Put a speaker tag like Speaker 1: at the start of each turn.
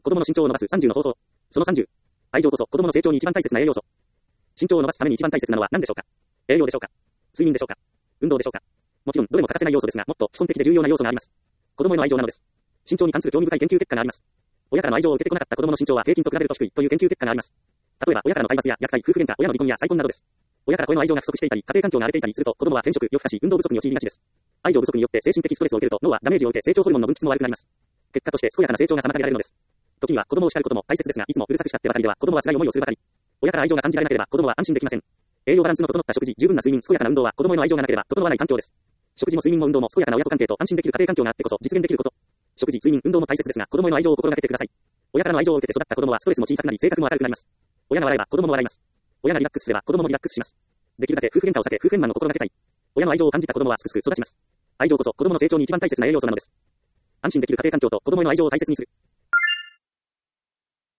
Speaker 1: 子供の身長を伸ばす30の方法。その30。愛情こそ子供の成長に一番大切な栄養素。身長を伸ばすために一番大切なのは何でしょうか。栄養でしょうか。睡眠でしょうか。運動でしょうか。もちろんどれも欠かせない要素ですが、もっと基本的で重要な要素があります。子供への愛情なのです。身長に関する興味深い研究結果があります。親からの愛情を受けてこなかった子供の身長は平均と比べると低いという研究結果があります。例えば親からの体罰や虐待、夫婦喧嘩、親の離婚や再婚などです。親から子への愛情が不足していたり、家庭環境が荒れていたりすると、子供は転職、夜更かし、運動不足に陥りがちです。愛情不足によって精神的ストレスを受けると、脳はダメージを受け成長ホルモンの分泌も悪くなります。結果として健やかな成長が妨げられるのです。時には子供を叱ることも大切ですが、いつもうるさく叱ってばかりでは子供は辛い思いをするばかり。親から愛情が感じられなければ子供は安心できません。栄養バランスの整った食事、十分な睡眠、健やかな運動は子供への愛情がなければ整わない環境です。食事も睡眠も運動も健やかな親子関係と安心できる家庭環境があってこそ実現できること。食事、睡眠、運動も大切ですが、子供への愛情を心がけてください。親からの愛情を受けて育った子供はストレスも小さくなり、性格も明るくなります。親が笑えば子供も笑います。親がリラックスすれば子供もリラックスします。できるだけ夫婦喧嘩を避け、夫婦円満の心がけたい。親の愛情を感じた子供はすくすく育ちます。愛情こそ子供の成長に一番大切な栄養素なのです。安心できる家庭環境と子供への愛情を大切にする。